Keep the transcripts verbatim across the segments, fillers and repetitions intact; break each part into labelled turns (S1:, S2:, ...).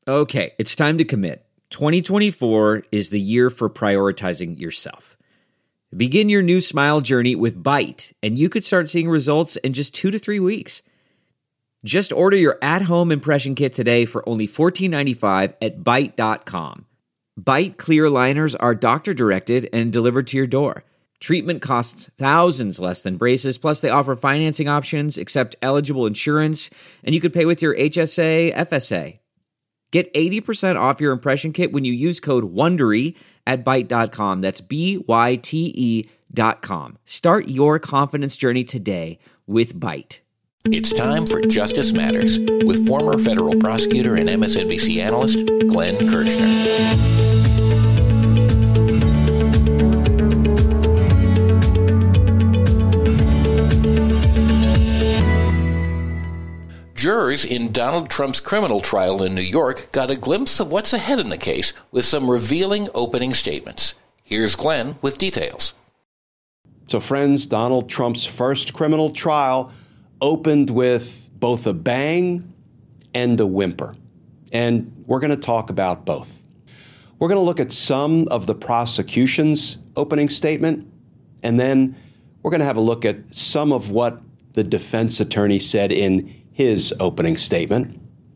S1: Okay, it's time to commit. twenty twenty-four is the year for prioritizing yourself. Begin your new smile journey with Byte, and you could start seeing results in just two to three weeks. Just order your at-home impression kit today for only fourteen ninety-five at byte dot com. Byte clear aligners are doctor-directed and delivered to your door. Treatment costs thousands less than braces, plus they offer financing options, accept eligible insurance, and you could pay with your H S A, F S A. Get eighty percent off your impression kit when you use code WONDERY at byte dot com. That's B Y T E dot com. Start your confidence journey today with Byte.
S2: It's time for Justice Matters with former federal prosecutor and M S N B C analyst Glenn Kirshner. Jurors in Donald Trump's criminal trial in New York got a glimpse of what's ahead in the case with some revealing opening statements. Here's Glenn with details.
S3: So, friends, Donald Trump's first criminal trial opened with both a bang and a whimper. And we're going to talk about both. We're going to look at some of the prosecution's opening statement, and then we're going to have a look at some of what the defense attorney said in his opening statement.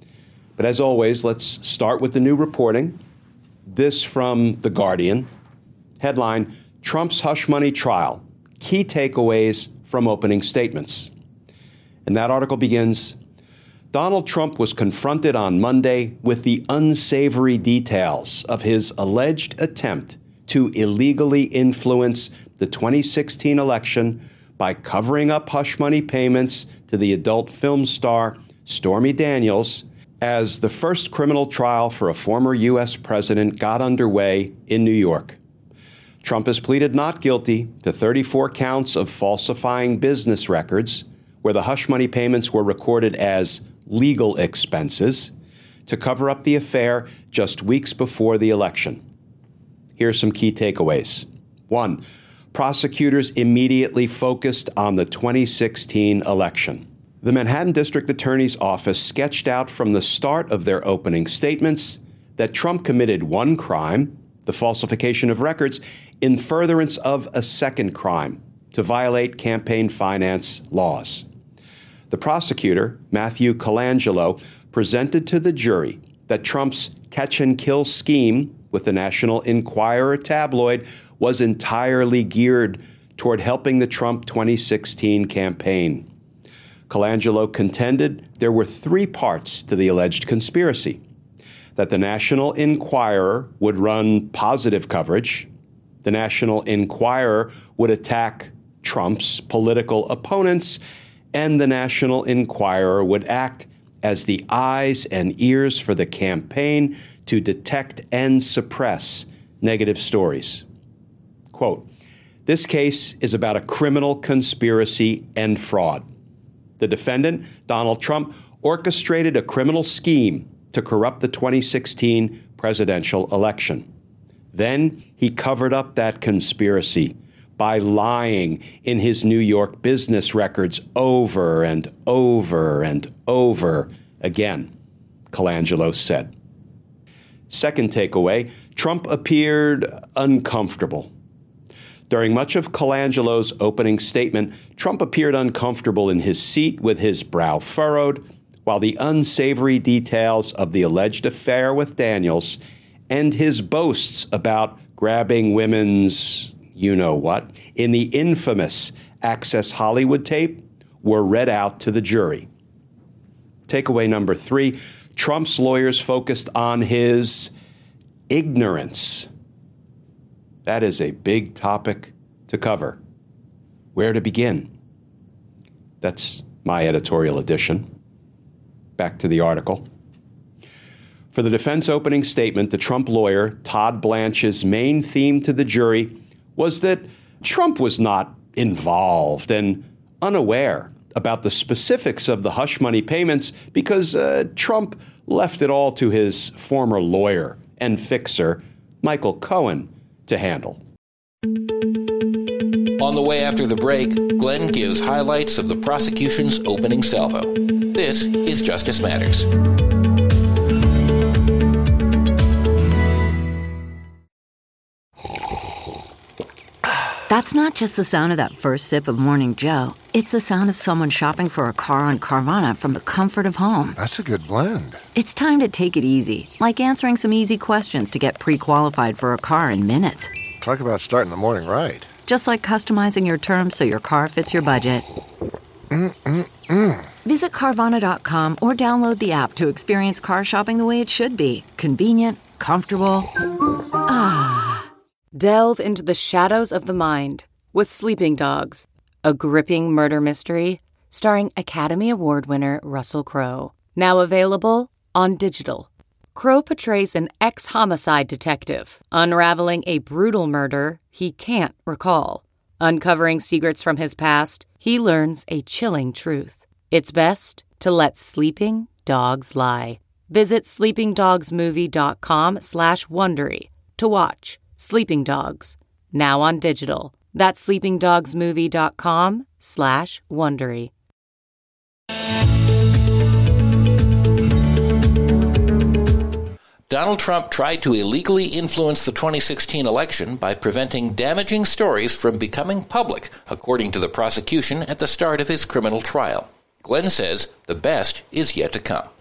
S3: But as always, let's start with the new reporting. This from The Guardian. Headline, Trump's hush money trial. Key takeaways from opening statements. And that article begins, Donald Trump was confronted on Monday with the unsavory details of his alleged attempt to illegally influence the twenty sixteen election by covering up hush money payments to the adult film star Stormy Daniels as the first criminal trial for a former U S president got underway in New York. Trump has pleaded not guilty to thirty-four counts of falsifying business records, where the hush money payments were recorded as legal expenses, to cover up the affair just weeks before the election. Here are some key takeaways. One, prosecutors immediately focused on the twenty sixteen election. The Manhattan District Attorney's Office sketched out from the start of their opening statements that Trump committed one crime, the falsification of records, in furtherance of a second crime, to violate campaign finance laws. The prosecutor, Matthew Colangelo, presented to the jury that Trump's catch-and-kill scheme with the National Enquirer tabloid was entirely geared toward helping the Trump twenty sixteen campaign. Colangelo contended there were three parts to the alleged conspiracy: that the National Enquirer would run positive coverage, the National Enquirer would attack Trump's political opponents, and the National Enquirer would act as the eyes and ears for the campaign to detect and suppress negative stories. Quote, this case is about a criminal conspiracy and fraud. The defendant, Donald Trump, orchestrated a criminal scheme to corrupt the twenty sixteen presidential election. Then he covered up that conspiracy by lying in his New York business records over and over and over again, Colangelo said. Second takeaway, Trump appeared uncomfortable. During much of Colangelo's opening statement, Trump appeared uncomfortable in his seat with his brow furrowed, while the unsavory details of the alleged affair with Daniels and his boasts about grabbing women's you-know-what in the infamous Access Hollywood tape were read out to the jury. Takeaway number three, Trump's lawyers focused on his ignorance. That is a big topic to cover. Where to begin? That's my editorial addition. Back to the article. For the defense opening statement, the Trump lawyer, Todd Blanche's main theme to the jury was that Trump was not involved and unaware about the specifics of the hush money payments because uh, Trump left it all to his former lawyer and fixer, Michael Cohen, to handle.
S2: On the way after the break, Glenn gives highlights of the prosecution's opening salvo. This is Justice Matters.
S4: That's not just the sound of that first sip of Morning Joe. It's the sound of someone shopping for a car on Carvana from the comfort of home.
S5: That's a good blend.
S4: It's time to take it easy, like answering some easy questions to get pre-qualified for a car in minutes.
S5: Talk about starting the morning right.
S4: Just like customizing your terms so your car fits your budget.
S5: Mm-mm-mm.
S4: Visit Carvana dot com or download the app to experience car shopping the way it should be. Convenient, comfortable. Ah.
S6: Delve into the shadows of the mind with Sleeping Dogs, a gripping murder mystery starring Academy Award winner Russell Crowe. Now available on digital. Crowe portrays an ex-homicide detective unraveling a brutal murder he can't recall. Uncovering secrets from his past, he learns a chilling truth. It's best to let sleeping dogs lie. Visit sleepingdogsmovie.com slash Wondery to watch Sleeping Dogs, now on digital. That's sleepingdogsmovie.com slash Wondery.
S2: Donald Trump tried to illegally influence the twenty sixteen election by preventing damaging stories from becoming public, according to the prosecution at the start of his criminal trial. Glenn says the best is yet to come.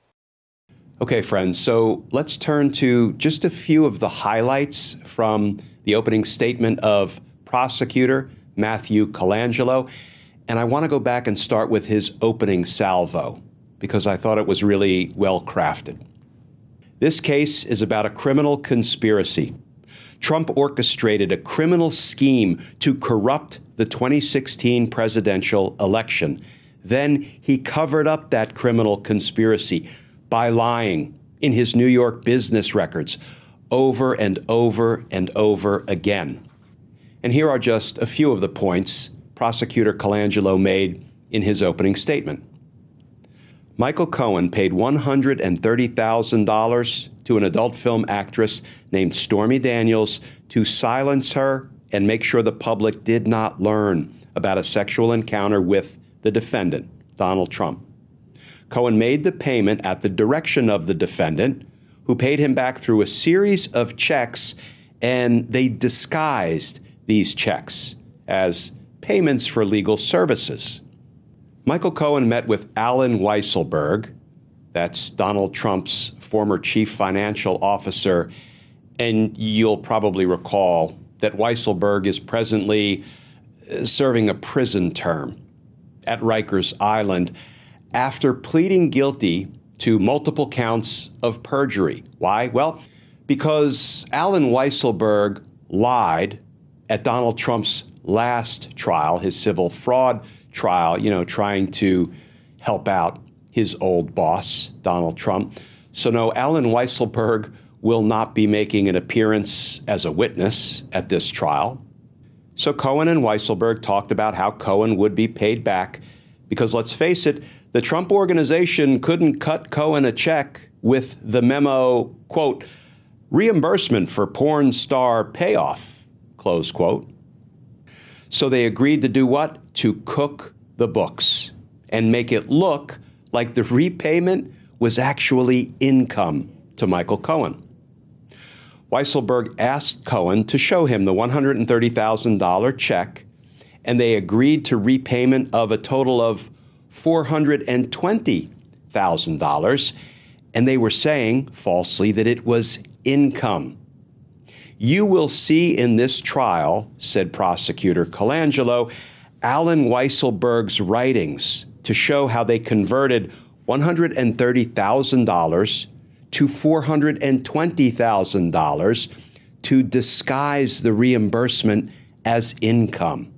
S3: Okay, friends, so let's turn to just a few of the highlights from the opening statement of prosecutor Matthew Colangelo. And I want to go back and start with his opening salvo, because I thought it was really well crafted. This case is about a criminal conspiracy. Trump orchestrated a criminal scheme to corrupt the twenty sixteen presidential election. Then he covered up that criminal conspiracy by lying in his New York business records over and over and over again. And here are just a few of the points Prosecutor Colangelo made in his opening statement. Michael Cohen paid one hundred thirty thousand dollars to an adult film actress named Stormy Daniels to silence her and make sure the public did not learn about a sexual encounter with the defendant, Donald Trump. Cohen made the payment at the direction of the defendant, who paid him back through a series of checks, and they disguised these checks as payments for legal services. Michael Cohen met with Allen Weisselberg, that's Donald Trump's former chief financial officer, and you'll probably recall that Weisselberg is presently serving a prison term at Rikers Island after pleading guilty to multiple counts of perjury. Why? Well, because Allen Weisselberg lied at Donald Trump's last trial, his civil fraud trial, you know, trying to help out his old boss, Donald Trump. So no, Allen Weisselberg will not be making an appearance as a witness at this trial. So Cohen and Weisselberg talked about how Cohen would be paid back because, let's face it, the Trump organization couldn't cut Cohen a check with the memo, quote, reimbursement for porn star payoff, close quote. So they agreed to do what? To cook the books and make it look like the repayment was actually income to Michael Cohen. Weisselberg asked Cohen to show him the one hundred thirty thousand dollars check, and they agreed to repayment of a total of four hundred twenty thousand dollars, and they were saying falsely that it was income. You will see in this trial, said Prosecutor Colangelo, Allen Weisselberg's writings to show how they converted one hundred thirty thousand dollars to four hundred twenty thousand dollars to disguise the reimbursement as income.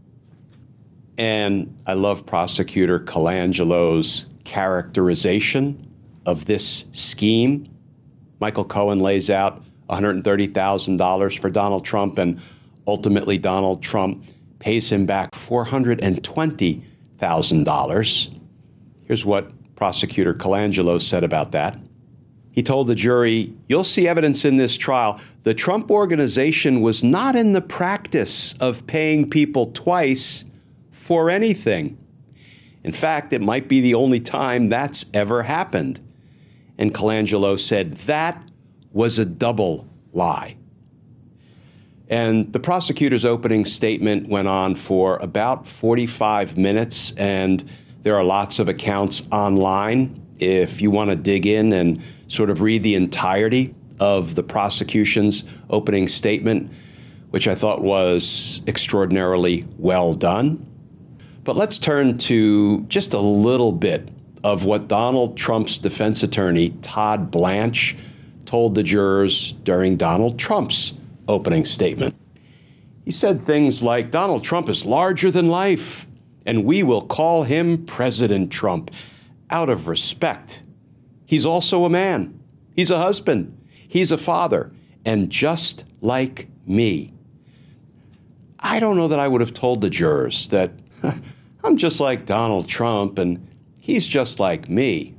S3: And I love Prosecutor Colangelo's characterization of this scheme. Michael Cohen lays out one hundred thirty thousand dollars for Donald Trump, and ultimately Donald Trump pays him back four hundred twenty thousand dollars. Here's what Prosecutor Colangelo said about that. He told the jury, "You'll see evidence in this trial. The Trump organization was not in the practice of paying people twice for anything. In fact, it might be the only time that's ever happened." And Colangelo said that was a double lie. And the prosecutor's opening statement went on for about forty-five minutes, and there are lots of accounts online if you want to dig in and sort of read the entirety of the prosecution's opening statement, which I thought was extraordinarily well done. But let's turn to just a little bit of what Donald Trump's defense attorney, Todd Blanche, told the jurors during Donald Trump's opening statement. He said things like, Donald Trump is larger than life, and we will call him President Trump out of respect. He's also a man. He's a husband. He's a father. And just like me. I don't know that I would have told the jurors that I'm just like Donald Trump and he's just like me.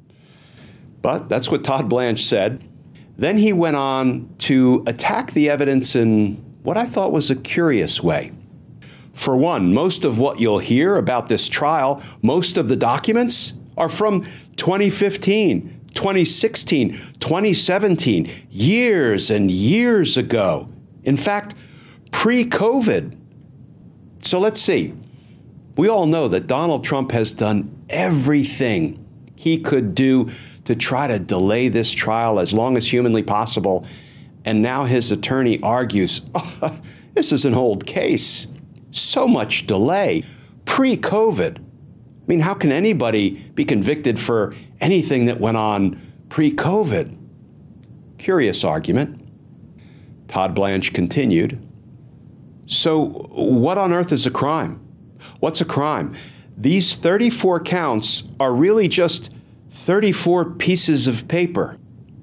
S3: But that's what Todd Blanche said. Then he went on to attack the evidence in what I thought was a curious way. For one, most of what you'll hear about this trial, most of the documents are from twenty fifteen, twenty sixteen, twenty seventeen, years and years ago. In fact, pre-COVID. So let's see. We all know that Donald Trump has done everything he could do to try to delay this trial as long as humanly possible. And now his attorney argues, oh, this is an old case. So much delay, pre-COVID. I mean, how can anybody be convicted for anything that went on pre-COVID? Curious argument. Todd Blanche continued. So what on earth is a crime? What's a crime? These thirty-four counts are really just thirty-four pieces of paper.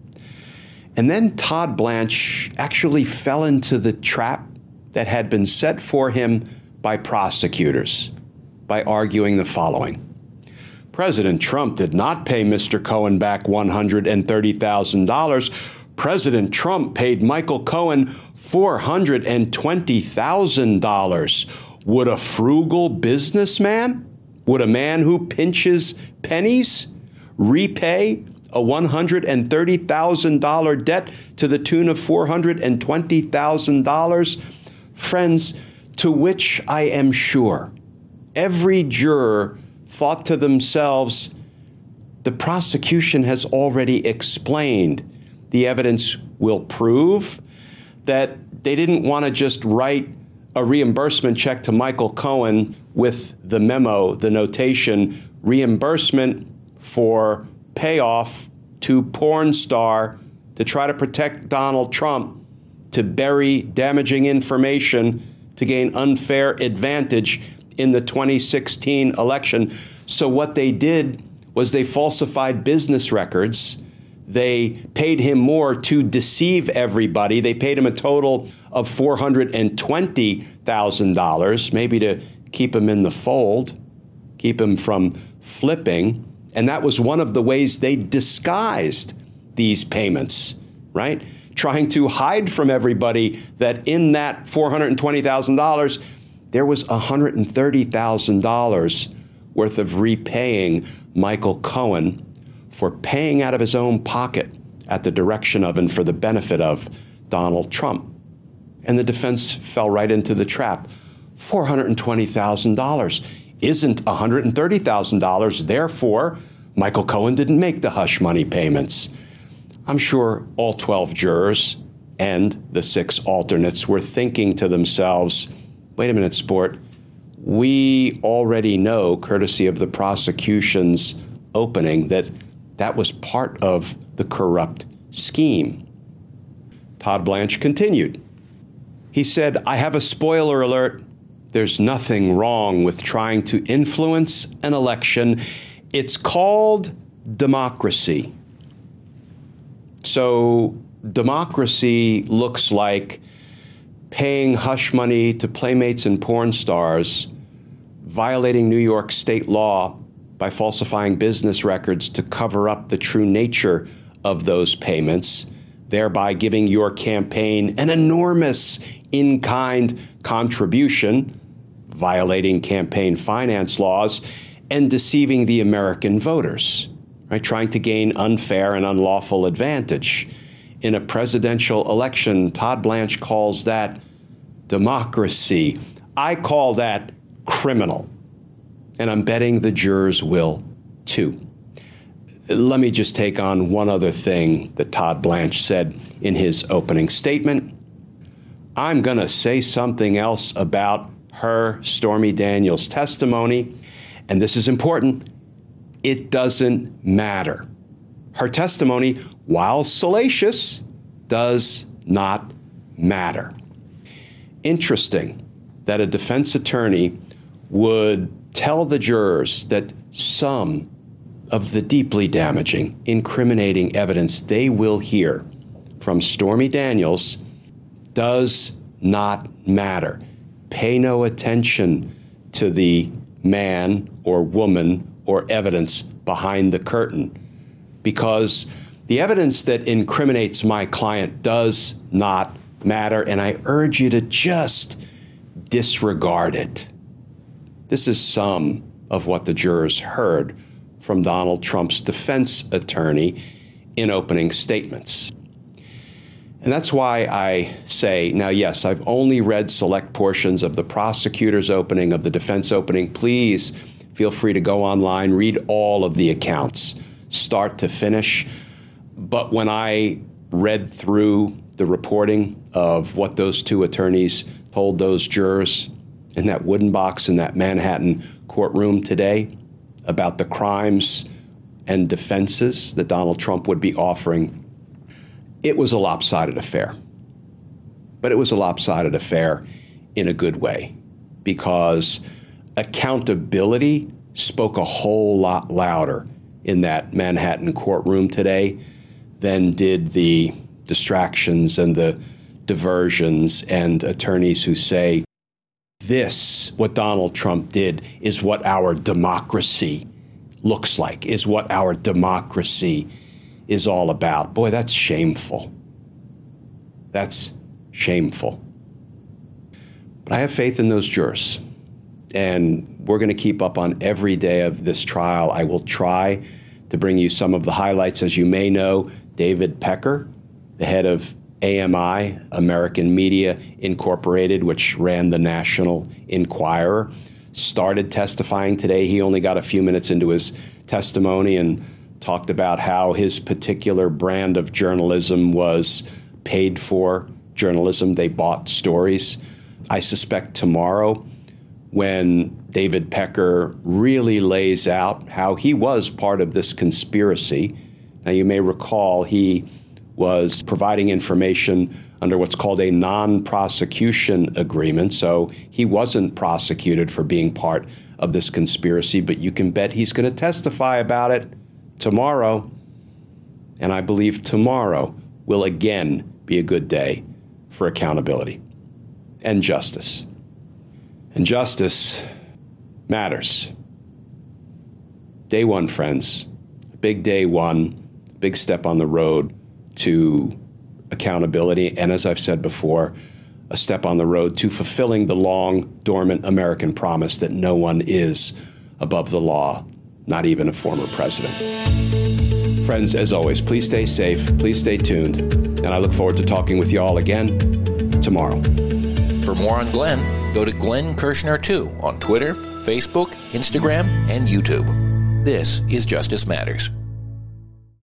S3: And then Todd Blanche actually fell into the trap that had been set for him by prosecutors by arguing the following. President Trump did not pay Mister Cohen back one hundred thirty thousand dollars. President Trump paid Michael Cohen four hundred twenty thousand dollars. Would a frugal businessman, would a man who pinches pennies, repay a one hundred thirty thousand dollars debt to the tune of four hundred twenty thousand dollars? Friends, to which I am sure every juror thought to themselves, the prosecution has already explained. The evidence will prove that they didn't want to just write a reimbursement check to Michael Cohen with the memo, the notation, reimbursement for payoff to porn star to try to protect Donald Trump, to bury damaging information to gain unfair advantage in the twenty sixteen election. So what they did was they falsified business records. They paid him more to deceive everybody. They paid him a total of four hundred twenty thousand dollars, maybe to keep him in the fold, keep him from flipping. And that was one of the ways they disguised these payments, right? Trying to hide from everybody that in that four hundred twenty thousand dollars, there was one hundred thirty thousand dollars worth of repaying Michael Cohen for paying out of his own pocket at the direction of and for the benefit of Donald Trump. And the defense fell right into the trap. four hundred twenty thousand dollars isn't one hundred thirty thousand dollars. Therefore, Michael Cohen didn't make the hush money payments. I'm sure all twelve jurors and the six alternates were thinking to themselves, wait a minute, sport, we already know, courtesy of the prosecution's opening, that that was part of the corrupt scheme. Todd Blanche continued. He said, I have a spoiler alert. There's nothing wrong with trying to influence an election. It's called democracy. So democracy looks like paying hush money to playmates and porn stars, violating New York state law by falsifying business records to cover up the true nature of those payments, thereby giving your campaign an enormous in-kind contribution, violating campaign finance laws, and deceiving the American voters, right? Trying to gain unfair and unlawful advantage. In a presidential election, Todd Blanche calls that democracy. I call that criminal. And I'm betting the jurors will too. Let me just take on one other thing that Todd Blanche said in his opening statement. I'm going to say something else about her, Stormy Daniels' testimony, and this is important. It doesn't matter. Her testimony, while salacious, does not matter. Interesting that a defense attorney would tell the jurors that some of the deeply damaging, incriminating evidence they will hear from Stormy Daniels does not matter. Pay no attention to the man or woman or evidence behind the curtain, because the evidence that incriminates my client does not matter, and I urge you to just disregard it. This is some of what the jurors heard from Donald Trump's defense attorney in opening statements. And that's why I say, now, yes, I've only read select portions of the prosecutor's opening, of the defense opening. Please feel free to go online, read all of the accounts, start to finish. But when I read through the reporting of what those two attorneys told those jurors in that wooden box in that Manhattan courtroom today about the crimes and defenses that Donald Trump would be offering, it was a lopsided affair. But it was a lopsided affair in a good way, because accountability spoke a whole lot louder in that Manhattan courtroom today than did the distractions and the diversions and attorneys who say, this, what Donald Trump did, is what our democracy looks like, is what our democracy is all about. Boy, that's shameful. That's shameful. But I have faith in those jurors, and we're going to keep up on every day of this trial. I will try to bring you some of the highlights. As you may know, David Pecker, the head of A M I, American Media Incorporated, which ran the National Enquirer, started testifying today. He only got a few minutes into his testimony and talked about how his particular brand of journalism was paid for journalism. They bought stories. I suspect tomorrow, when David Pecker really lays out how he was part of this conspiracy. Now, you may recall he was providing information under what's called a non-prosecution agreement. So he wasn't prosecuted for being part of this conspiracy, but you can bet he's going to testify about it tomorrow. And I believe tomorrow will again be a good day for accountability and justice. And justice matters. Day one, friends. Big day one, big step on the road to accountability. And as I've said before, a step on the road to fulfilling the long dormant American promise that no one is above the law, not even a former president. Friends, as always, please stay safe, please stay tuned, and I look forward to talking with you all again tomorrow.
S2: For more on Glenn, go to Glenn Kirshner two on Twitter, Facebook, Instagram, and YouTube. This is Justice Matters.